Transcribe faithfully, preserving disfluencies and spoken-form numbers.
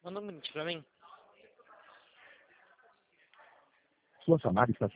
Manda um minuto para mim. Sua chamada está